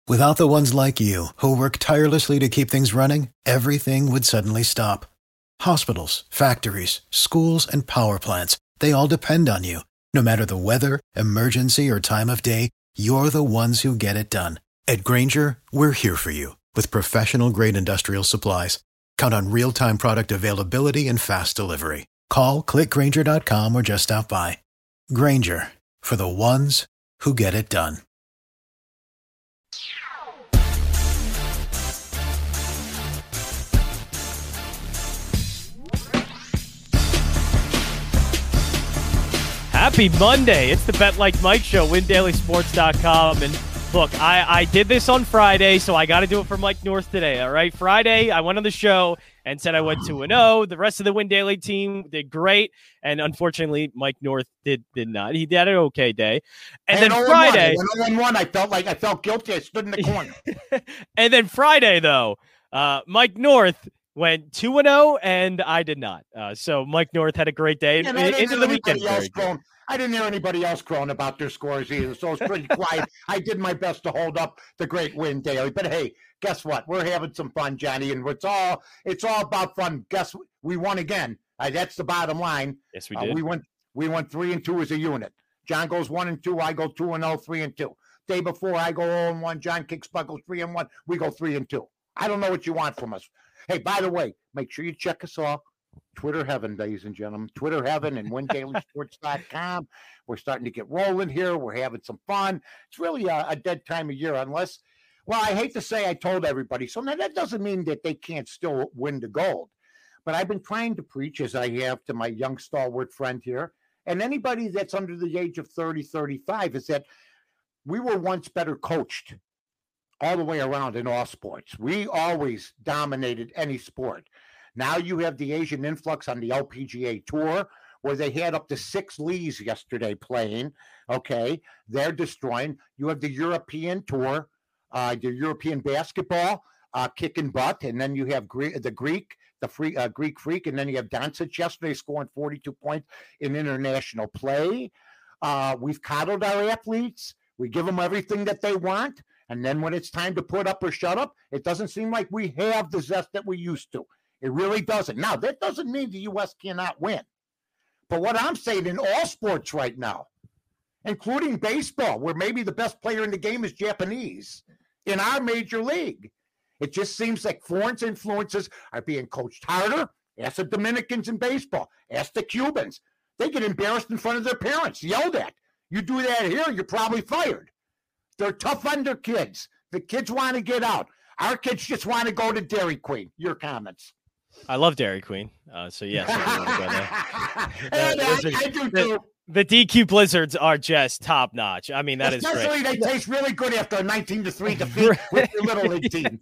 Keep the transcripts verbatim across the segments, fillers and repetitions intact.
Without the ones like you, who work tirelessly to keep things running, everything would suddenly stop. Hospitals, factories, schools, and power plants, they all depend on you. No matter the weather, emergency, or time of day, you're the ones who get it done. At Grainger, we're here for you with professional-grade industrial supplies. Count on real-time product availability and fast delivery. Call, click Grainger dot com, or just stop by. Grainger, for the ones who get it done. Happy Monday. It's the Bet Like Mike Show, win daily sports dot com. And look, I, I did this on Friday, so I got to do it for Mike North today, all right? Friday, I went on the show and said I went two and oh. The rest of the Win Daily team did great, and unfortunately, Mike North did did not. He had an okay day. And then Friday... When I won, I felt like I felt guilty. I stood in the corner. And then Friday, though, uh, Mike North went two and oh, and I did not. Uh, so Mike North had a great day. Yeah, Into the weekend. I didn't hear anybody else crowing about their scores either, so it's pretty quiet. I did my best to hold up the great Win Daily. But hey, guess what? We're having some fun, Johnny, and it's all it's all about fun. Guess we won again. Uh, that's the bottom line. Yes, we uh, did. we went we went three and two as a unit. John goes one and two. I go two and oh, three and two. Day before, I go oh and one. John kicks butt goes three and one. We go three and two. I don't know what you want from us. Hey, by the way, make sure you check us off. Twitter heaven, ladies and gentlemen. Twitter heaven and win daily sports dot com. We're starting to get rolling here. We're having some fun. It's really a, a dead time of year unless, well, I hate to say I told everybody. So now that doesn't mean that they can't still win the gold. But I've been trying to preach, as I have to my young stalwart friend here, and anybody that's under the age of thirty, thirty-five, is that we were once better coached all the way around in all sports. We always dominated any sport. Now you have the Asian influx on the L P G A Tour, where they had up to six Lees yesterday playing. Okay, they're destroying. You have the European Tour, uh, the European basketball uh, kicking butt, and then you have Gre- the Greek, the free uh, Greek Freak, and then you have Doncic yesterday scoring forty-two points in international play. Uh, we've coddled our athletes. We give them everything that they want, and then when it's time to put up or shut up, it doesn't seem like we have the zest that we used to. It really doesn't. Now, that doesn't mean the U S cannot win. But what I'm saying in all sports right now, including baseball, where maybe the best player in the game is Japanese, in our major league, it just seems like foreign influences are being coached harder. Ask the Dominicans in baseball. Ask the Cubans. They get embarrassed in front of their parents, yelled at. You do that here, you're probably fired. They're tough on their kids. The kids want to get out. Our kids just want to go to Dairy Queen. Your comments. I love Dairy Queen, uh, so yes. I, and I, I do too. The D Q Blizzards are just top notch. I mean, that Especially is great. Especially they taste really good after a nineteen to three defeat with your little league team.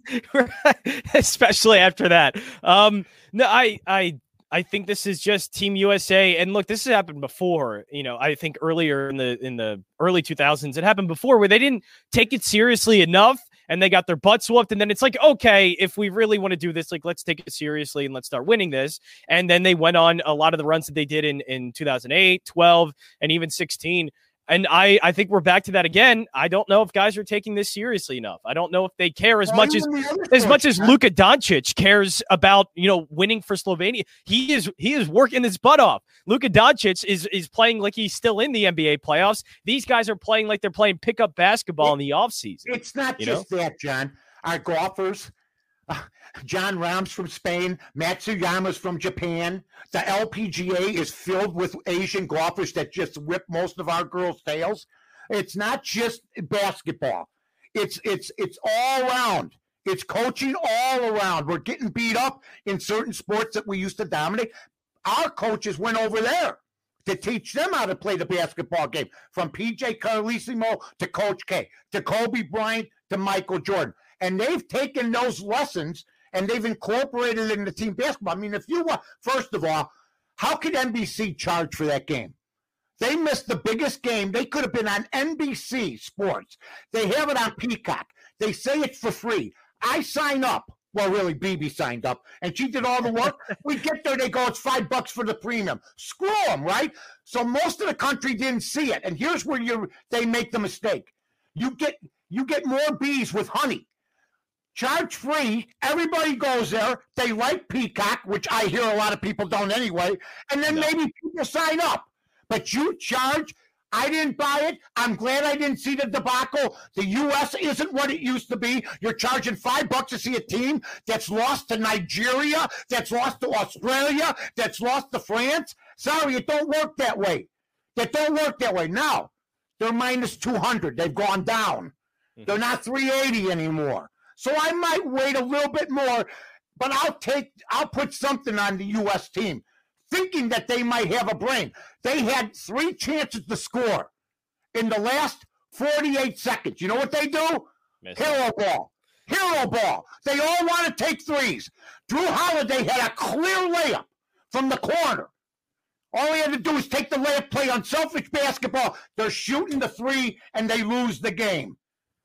Especially after that. Um, no, I, I, I think this is just Team U S A. And look, this has happened before. You know, I think earlier in the in the early two thousands, it happened before where they didn't take it seriously enough. And they got their butts whooped. And then it's like, okay, if we really want to do this, like, let's take it seriously and let's start winning this. And then they went on a lot of the runs that they did in, in two thousand eight, twelve, and even sixteen. And I, I think we're back to that again. I don't know if guys are taking this seriously enough. I don't know if they care as well, much as as much as Luka Doncic cares about, you know, winning for Slovenia. He is he is working his butt off. Luka Doncic is is playing like he's still in the N B A playoffs. These guys are playing like they're playing pickup basketball it, in the offseason. It's not just know? that, John. Our golfers, uh, John Rahm's from Spain, Matsuyama's from Japan. The L P G A is filled with Asian golfers that just whip most of our girls' tails. It's not just basketball. It's it's it's all around. It's coaching all around. We're getting beat up in certain sports that we used to dominate. Our coaches went over there to teach them how to play the basketball game, from P J Carlesimo to Coach K, to Kobe Bryant to Michael Jordan. And they've taken those lessons and they've incorporated it into team basketball. I mean, if you want, first of all, how could N B C charge for that game? They missed the biggest game. They could have been on N B C Sports. They have it on Peacock. They say it's for free. I sign up. Well, really, B B signed up, and she did all the work. We get there, they go, it's five bucks for the premium. Screw them, right? So most of the country didn't see it, and here's where you they make the mistake. You get You get more bees with honey. Charge free. Everybody goes there. They like Peacock, which I hear a lot of people don't anyway. And then no. maybe people sign up. But you charge. I didn't buy it. I'm glad I didn't see the debacle. The U S isn't what it used to be. You're charging five bucks to see a team that's lost to Nigeria, that's lost to Australia, that's lost to France. Sorry, it don't work that way. That don't work that way. Now, they're minus two hundred. They've gone down. Mm-hmm. They're not three eighty anymore. So I might wait a little bit more, but I'll take, I'll put something on the U S team, thinking that they might have a brain. They had three chances to score in the last forty-eight seconds. You know what they do? Miss Hero it. ball. Hero ball. They all want to take threes. Drew Holiday had a clear layup from the corner. All he had to do was take the layup, play unselfish basketball. They're shooting the three, and they lose the game.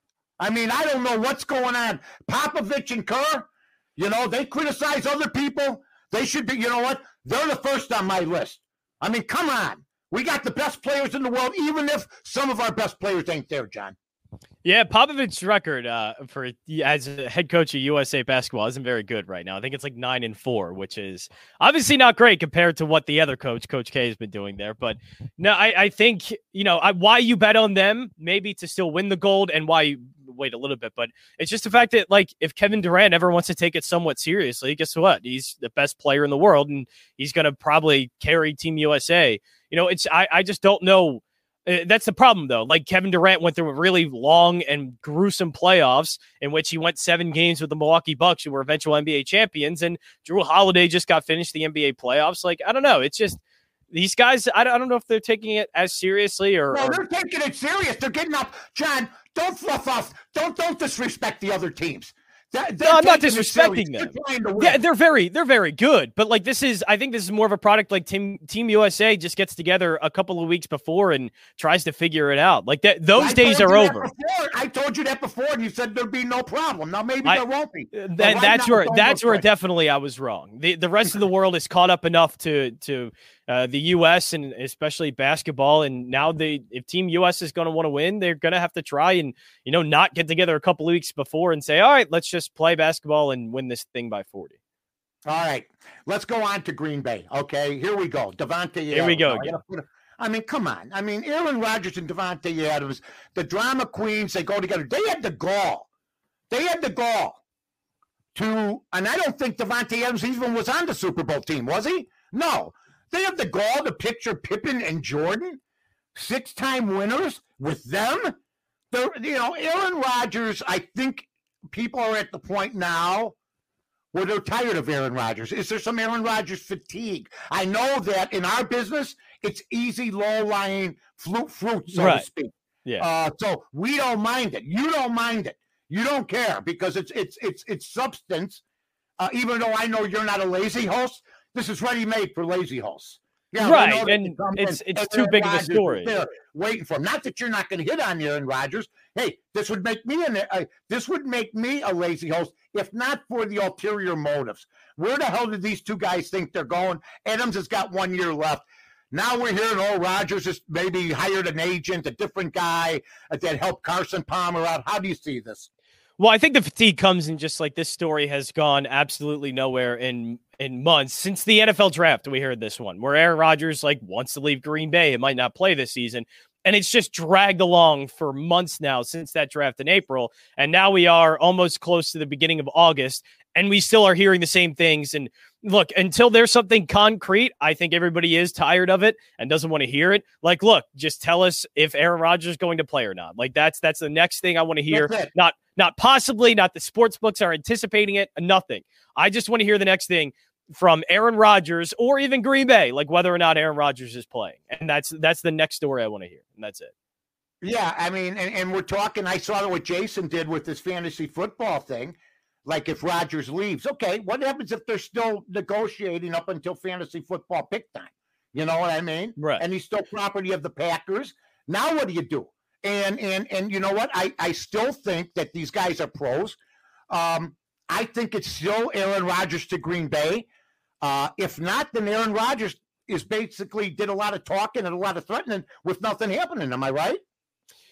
I mean, I don't know what's going on. Popovich and Kerr, you know, they criticize other people. They should be, you know what? They're the first on my list. I mean, come on. We got the best players in the world, even if some of our best players ain't there, John. Yeah, Popovich's record uh, for as a head coach of U S A basketball isn't very good right now. I think it's like nine and four, which is obviously not great compared to what the other coach, Coach K, has been doing there. But no, I, I think, you know, I, why you bet on them, maybe to still win the gold, and why you wait a little bit. But it's just the fact that, like, if Kevin Durant ever wants to take it somewhat seriously, guess what? He's the best player in the world, and he's going to probably carry Team U S A. You know, it's I, I just don't know. Uh, that's the problem, though. Like, Kevin Durant went through a really long and gruesome playoffs in which he went seven games with the Milwaukee Bucks, who were eventual N B A champions, and Drew Holiday just got finished the N B A playoffs. Like, I don't know. It's just these guys, I don't, I don't know if they're taking it as seriously or... No, or... they're taking it serious. They're getting up. John, don't fluff off. Don't, don't disrespect the other teams. They're no, I'm not disrespecting them. Yeah, they're very, they're very good. But like, this is, I think this is more of a product like Team Team U S A just gets together a couple of weeks before and tries to figure it out. Like that, those I days are over. I told you that before, and you said there'd be no problem. Now maybe I, there won't be. Th- right that's now, where that's where definitely I was wrong. The the rest of the world is caught up enough to to uh, the U S and especially basketball. And now they, if Team U S is going to want to win, they're going to have to try and, you know, not get together a couple of weeks before and say, all right, let's just play basketball and win this thing by forty. All right, let's go on to Green Bay. Okay, here we go. Davante Here we go again. I mean, come on. I mean, Aaron Rodgers and Davante Adams, the drama queens, they go together. They had the gall. They had the gall to, and I don't think Davante Adams even was on the Super Bowl team, was he? No. They have the gall to picture Pippen and Jordan, six-time winners, with them. They're, you know, Aaron Rodgers, I think people are at the point now where they're tired of Aaron Rodgers. Is there some Aaron Rodgers fatigue? I know that in our business, it's easy, low-lying fruit, fruit so right. to speak. Yeah. Uh, so we don't mind it. You don't mind it. You don't care because it's it's it's it's substance. Uh, even though I know you're not a lazy host, this is ready-made for lazy hosts. Yeah, right, and it's it's too big of a story. Waiting for him. Not that you're not going to hit on Aaron Rodgers. Hey, this would make me an uh, this would make me a lazy host if not for the ulterior motives. Where the hell did these two guys think they're going? Adams has got one year left. Now we're hearing, oh, Rodgers has maybe hired an agent, a different guy that helped Carson Palmer out. How do you see this? Well, I think the fatigue comes in just like this story has gone absolutely nowhere in in months since the N F L draft. We heard this one where Aaron Rodgers like wants to leave Green Bay. It might not play this season. And it's just dragged along for months now since that draft in April. And now we are almost close to the beginning of August, and we still are hearing the same things. And look, until there's something concrete, I think everybody is tired of it and doesn't want to hear it. Like, look, just tell us if Aaron Rodgers is going to play or not. Like, that's that's the next thing I want to hear. Not not possibly, not the sports books are anticipating it, nothing. I just want to hear the next thing from Aaron Rodgers or even Green Bay, like whether or not Aaron Rodgers is playing. And that's that's the next story I want to hear. And that's it. Yeah, I mean, and, and we're talking, I saw what Jason did with this fantasy football thing. Like if Rodgers leaves, okay, what happens if they're still negotiating up until fantasy football pick time? You know what I mean? Right. And he's still property of the Packers. Now what do you do? And and and you know what? I, I still think that these guys are pros. Um, I think it's still Aaron Rodgers to Green Bay. Uh, if not, then Aaron Rodgers is basically did a lot of talking and a lot of threatening with nothing happening. Am I right?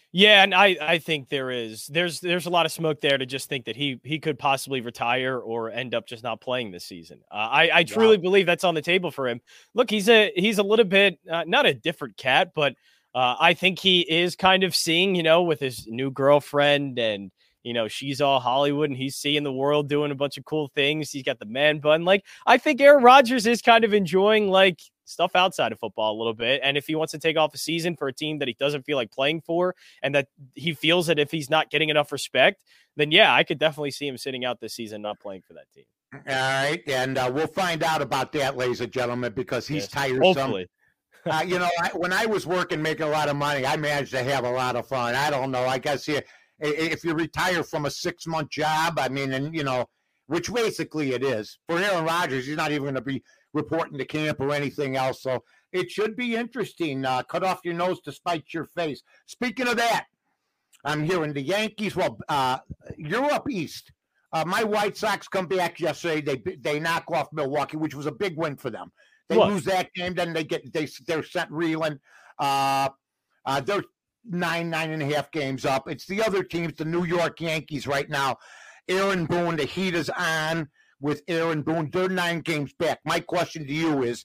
Yeah, and I, I think there is there's there's a lot of smoke there to just think that he he could possibly retire or end up just not playing this season. Uh, I I truly wow. believe that's on the table for him. Look, he's a he's a little bit uh, not a different cat, but uh, I think he is kind of seeing, you know, with his new girlfriend, and you know she's all Hollywood and he's seeing the world, doing a bunch of cool things. He's got the man bun. Like, I think Aaron Rodgers is kind of enjoying like stuff outside of football a little bit. And if he wants to take off a season for a team that he doesn't feel like playing for, and that he feels that if he's not getting enough respect, then yeah, I could definitely see him sitting out this season, not playing for that team. All right. And uh, we'll find out about that, ladies and gentlemen, because he's yes, tiresome. Hopefully. uh, you know, I, when I was working, making a lot of money, I managed to have a lot of fun. I don't know. I guess you, if you retire from a six month job, I mean, and you know, which basically it is for Aaron Rodgers, he's not even going to be reporting to camp or anything else. So it should be interesting. Uh, cut off your nose to spite your face. Speaking of that, I'm hearing the Yankees. Well, uh, you're up east. Uh, my White Sox come back yesterday. They they knock off Milwaukee, which was a big win for them. They what? lose that game, then they get they they're sent reeling. Uh, uh, they're nine nine and a half games up. It's the other teams, the New York Yankees, right now. Aaron Boone, the heat is on with Aaron Boone. They're nine games back. My question to you is,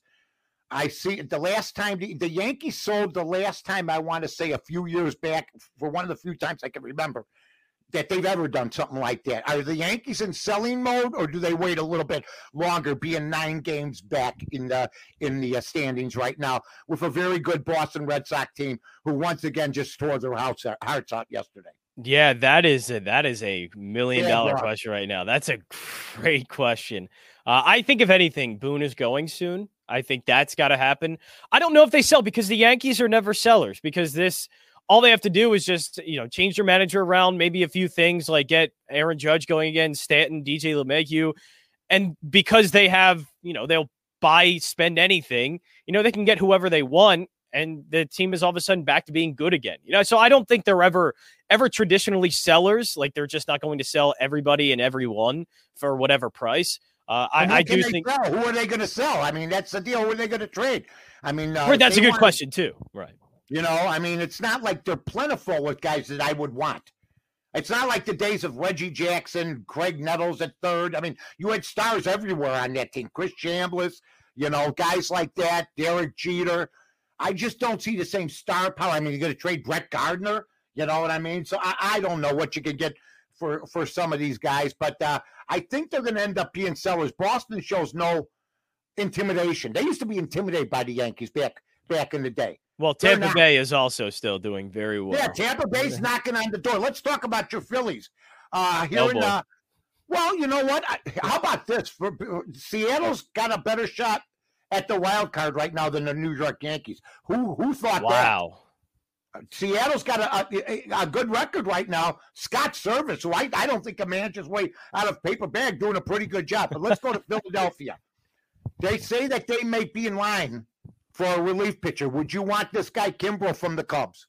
I see the last time the, the Yankees sold the last time, I want to say a few years back, for one of the few times I can remember that they've ever done something like that. Are the Yankees in selling mode, or do they wait a little bit longer, being nine games back in the in the standings right now with a very good Boston Red Sox team who once again just tore their hearts hearts out yesterday? Yeah, that is a, that is a million dollar yeah, question right now. That's a great question. Uh, I think if anything, Boone is going soon. I think that's got to happen. I don't know if they sell, because the Yankees are never sellers, because this, all they have to do is just, you know, change their manager around, maybe a few things like get Aaron Judge going again, Stanton, D J LeMahieu. And because they have, you know, they'll buy, spend anything, you know, they can get whoever they want. And the team is all of a sudden back to being good again. You know, so I don't think they're ever, ever traditionally sellers. Like, they're just not going to sell everybody and everyone for whatever price. Uh, I, I do think. Sell? Who are they going to sell? I mean, that's the deal. Who are they going to trade? I mean, uh, well, that's a good want, question too. Right. You know, I mean, it's not like they're plentiful with guys that I would want. It's not like the days of Reggie Jackson, Craig Nettles at third. I mean, you had stars everywhere on that team. Chris Chambliss, you know, guys like that, Derek Jeter. I just don't see the same star power. I mean, you're going to trade Brett Gardner, you know what I mean? So I, I don't know what you can get for, for some of these guys, but uh, I think they're going to end up being sellers. Boston shows no intimidation. They used to be intimidated by the Yankees back back in the day. Well, Tampa Bay is also still doing very well. Yeah, Tampa Bay's knocking on the door. Let's talk about your Phillies. Uh, here oh, in, uh, well, you know what? I, how about this? For, Seattle's got a better shot at the wild card right now than the New York Yankees. Who who thought wow. that? Wow. Seattle's got a, a, a good record right now. Scott Service, who I, I don't think a manager's way out of paper bag, doing a pretty good job. But let's go to Philadelphia. They say that they may be in line for a relief pitcher. Would you want this guy Kimbrel from the Cubs?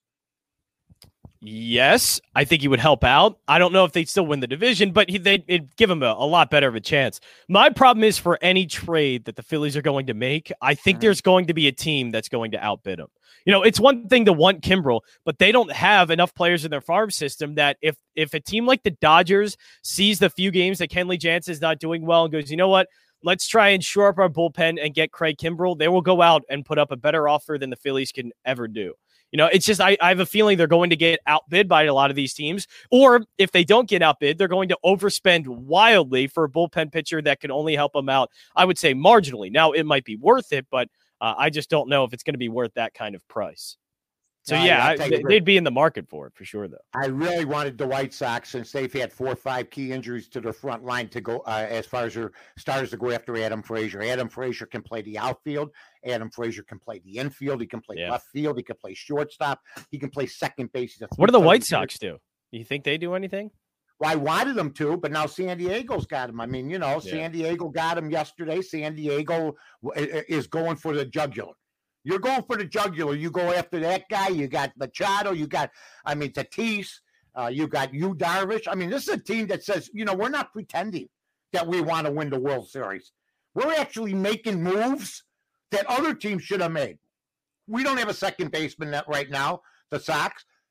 Yes, I think he would help out. I don't know if they'd still win the division, but he, they'd it'd give him a, a lot better of a chance. My problem is, for any trade that the Phillies are going to make, I think mm-hmm. there's going to be a team that's going to outbid them. You know, it's one thing to want Kimbrel, but they don't have enough players in their farm system that if if a team like the Dodgers sees the few games that Kenley Jansen is not doing well and goes, you know what, let's try and shore up our bullpen and get Craig Kimbrel, they will go out and put up a better offer than the Phillies can ever do. You know, it's just, I, I have a feeling they're going to get outbid by a lot of these teams. Or if they don't get outbid, they're going to overspend wildly for a bullpen pitcher that can only help them out, I would say, marginally. Now, it might be worth it, but uh, I just don't know if it's going to be worth that kind of price. So, no, yeah, I, they'd be in the market for it for sure, though. I really wanted the White Sox, since they've had four or five key injuries to their front line, to go uh, as far as their starters to go after Adam Frazier. Adam Frazier can play the outfield. Adam Frazier can play the infield. He can play yeah. left field. He can play shortstop. He can play second base. What do the White Sox do? Do you think they do anything? Well, I wanted them to, but now San Diego's got him. I mean, you know, yeah. San Diego got him yesterday. San Diego is going for the jugular. You're going for the jugular. You go after that guy. You got Machado. You got, I mean, Tatis. Uh, you got Yu Darvish. I mean, this is a team that says, you know, we're not pretending that we want to win the World Series. We're actually making moves that other teams should have made. We don't have a second baseman right now, the Sox.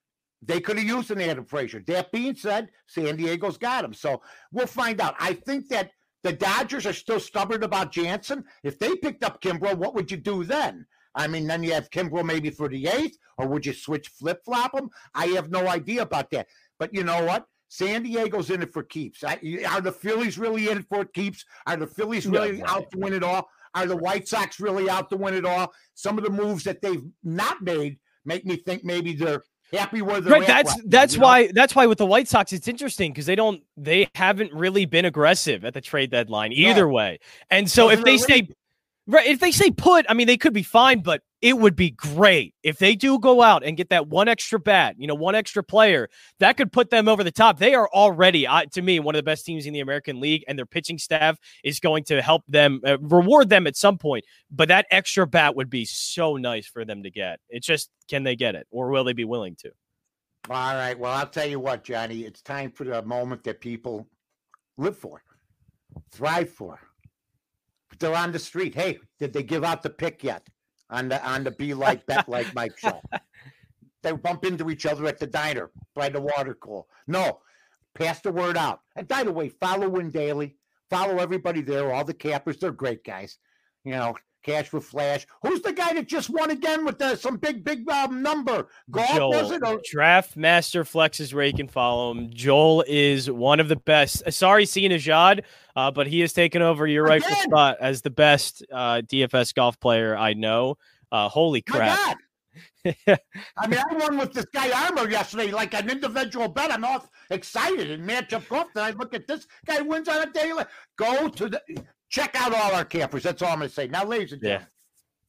They could have used an Adam Frazier. That being said, San Diego's got him. So we'll find out. I think that the Dodgers are still stubborn about Jansen. If they picked up Kimbrel, what would you do then? I mean, then you have Kimbrel maybe for the eighth, or would you switch flip-flop them? I have no idea about that. But you know what? San Diego's in it for keeps. Are the Phillies really in it for keeps? Are the Phillies really no, out to win it all? Are the White Sox really out to win it all? Some of the moves that they've not made make me think maybe they're happy where they're right, at. That's right that's now, why you know? that's why with the White Sox it's interesting because they don't they haven't really been aggressive at the trade deadline either no. way. And so Doesn't if they stay right, if they say put, I mean they could be fine, but it would be great if they do go out and get that one extra bat, you know, one extra player that could put them over the top. They are already, uh, to me, one of the best teams in the American League, and their pitching staff is going to help them, uh, reward them at some point. But that extra bat would be so nice for them to get. It's just, can they get it, or will they be willing to? All right. Well, I'll tell you what, Johnny. It's time for the moment that people live for, thrive for. They're on the street. Hey, did they give out the pick yet? On the on the Be Like Bet Like Mike show. They bump into each other at the diner by the water cooler. No, pass the word out. And by the way, follow Win Daily. Follow everybody there, all the cappers. They're great guys. You know, Cash for Flash. Who's the guy that just won again with the, some big, big um, number? Golf, Joel, was it? Or- Draft Master Flex is where you can follow him. Joel is one of the best. Sorry, seeing Ajad, uh, but he has taken over your Again. rightful spot as the best uh, D F S golf player I know. Uh, holy crap. My God. I mean, I won with this guy Armour yesterday, like an individual bet. I'm all excited in matchup golf. Then I look at this guy wins on a daily. Go to the check out all our campers. That's all I'm going to say. Now, ladies and gentlemen, yeah.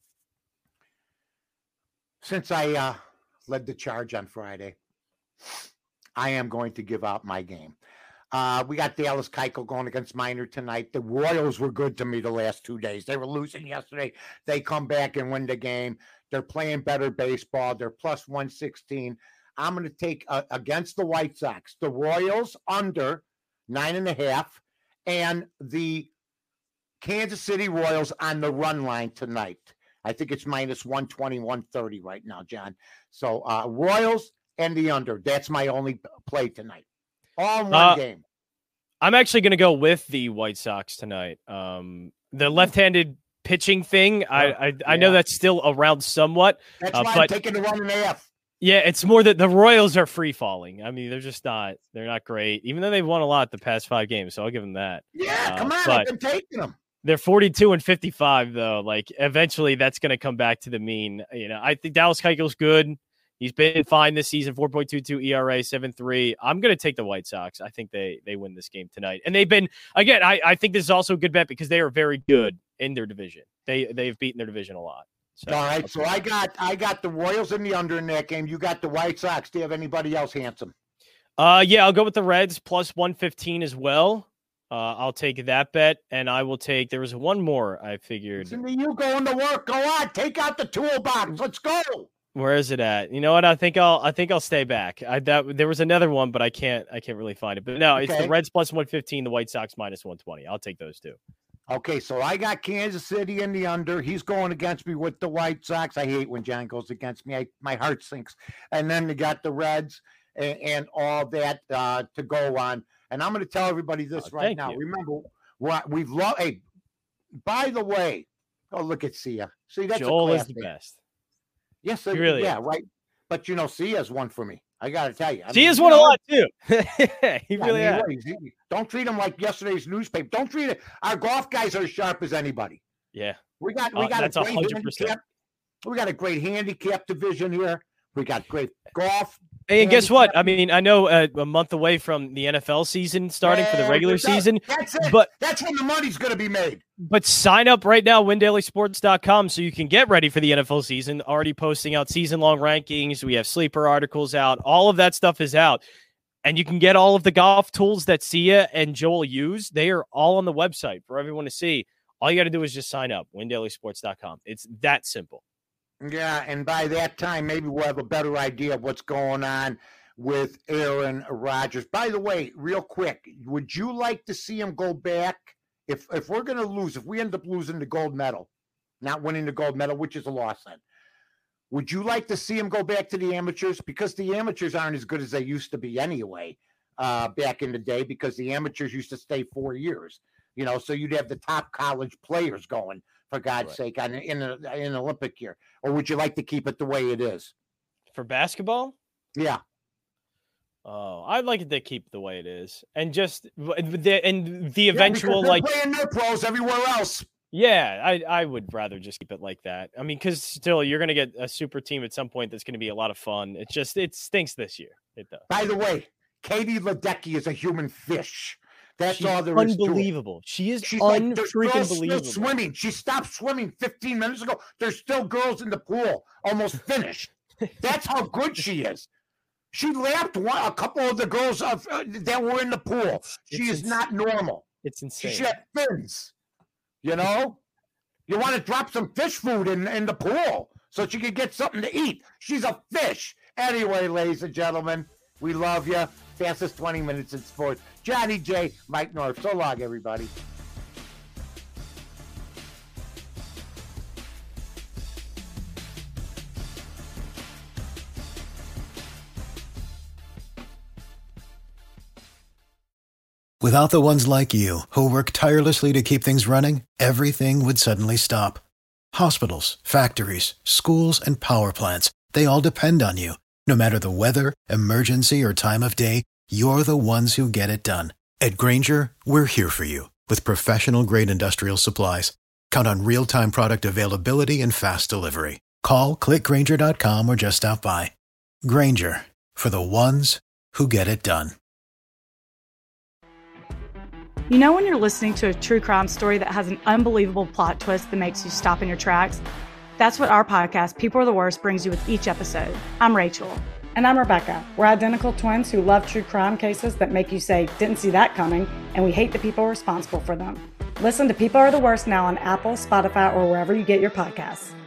since I uh, led the charge on Friday, I am going to give out my game. Uh, we got Dallas Keuchel going against Minor tonight. The Royals were good to me the last two days. They were losing yesterday. They come back and win the game. They're playing better baseball. They're plus one sixteen. I'm going to take uh, against the White Sox, the Royals under nine and a half, and the Kansas City Royals on the run line tonight. I think it's minus one twenty, one thirty right now, John. So uh, Royals and the under. That's my only play tonight. All in one uh, game. I'm actually going to go with the White Sox tonight. Um, the left-handed pitching thing, oh, I I, yeah. I know that's still around somewhat. That's uh, why but, I'm taking the one and a half. Yeah, it's more that the Royals are free falling. I mean, they're just not. They're not great, even though they've won a lot the past five games. So I'll give them that. Yeah, uh, come on, I've been taking them. They're forty-two and fifty-five though. Like eventually, that's going to come back to the mean. You know, I think Dallas Keuchel's good. He's been fine this season, four point two two E R A, seven three. I'm going to take the White Sox. I think they they win this game tonight. And they've been, again, I, I think this is also a good bet because they are very good in their division. They, they've beaten their division a lot. So, all right, so I got I got the Royals in the under in that game. You got the White Sox. Do you have anybody else handsome? Uh, yeah, I'll go with the Reds, plus one fifteen as well. Uh, I'll take that bet, and I will take, there was one more I figured. Listen to you going to work. Go on, take out the toolbox. Let's go. Where is it at? You know what? I think I'll I think I'll stay back. I that there was another one, but I can't I can't really find it. But no, it's okay. The Reds plus one fifteen, the White Sox minus one twenty. I'll take those two. Okay, so I got Kansas City in the under. He's going against me with the White Sox. I hate when John goes against me. I, my heart sinks. And then you got the Reds and, and all that uh, to go on. And I'm going to tell everybody this oh, right now. You. Remember, what we've loved. Hey, by the way, oh look at Sia. See, that's Joel a is the best. Yes, he really yeah, is. Right. But, you know, Sia's one for me. I got to tell you. I Sia's mean, won you know, a lot, too. he yeah, really I has. mean, he, don't treat him like yesterday's newspaper. Don't treat it. Our golf guys are as sharp as anybody. Yeah. We got we uh, got that's a great one hundred percent. handicap. We got a great handicap division here. We got great golf. Hey, and guess what? I mean, I know uh, a month away from the N F L season starting for the regular season. That's it. But that's when the money's going to be made. But sign up right now, win daily sports dot com, so you can get ready for the N F L season. Already posting out season-long rankings. We have sleeper articles out. All of that stuff is out. And you can get all of the golf tools that Sia and Joel use. They are all on the website for everyone to see. All you got to do is just sign up, win daily sports dot com. It's that simple. Yeah, and by that time, maybe we'll have a better idea of what's going on with Aaron Rodgers. By the way, real quick, would you like to see him go back? If if we're going to lose, if we end up losing the gold medal, not winning the gold medal, which is a loss then, Would you like to see him go back to the amateurs? Because the amateurs aren't as good as they used to be anyway, uh, back in the day, because the amateurs used to stay four years, you know, so you'd have the top college players going, for God's right. sake, on, in, a, in an Olympic year. Or would you like to keep it the way it is? For basketball? Yeah. Oh, I'd like it to keep the way it is. And just the, and the eventual, yeah, like, playing their pros everywhere else. Yeah, I, I would rather just keep it like that. I mean, because still, you're going to get a super team at some point that's going to be a lot of fun. It just, it stinks this year. It does. By the way, Katie Ledecky is a human fish. That's She's all there is unbelievable. to it. She is She's unfreaking like, believable. Still swimming. She stopped swimming fifteen minutes ago. There's still girls in the pool, almost finished. That's how good she is. She lapped one, a couple of the girls of, uh, that were in the pool. It's, she it's is ins- not normal. It's insane. She had fins. You know, you want to drop some fish food in, in the pool so she can get something to eat. She's a fish. Anyway, ladies and gentlemen, we love you. Fastest twenty minutes in sports. Johnny J, Mike North. So long, everybody. Without the ones like you, who work tirelessly to keep things running, everything would suddenly stop. Hospitals, factories, schools, and power plants, they all depend on you. No matter the weather, emergency, or time of day, you're the ones who get it done. At Grainger, we're here for you with professional-grade industrial supplies. Count on real-time product availability and fast delivery. Call, click Grainger dot com, or just stop by. Grainger, for the ones who get it done. You know when you're listening to a true crime story that has an unbelievable plot twist that makes you stop in your tracks? That's what our podcast, People Are the Worst, brings you with each episode. I'm Rachel. And I'm Rebecca. We're identical twins who love true crime cases that make you say, didn't see that coming, and we hate the people responsible for them. Listen to People Are the Worst now on Apple, Spotify, or wherever you get your podcasts.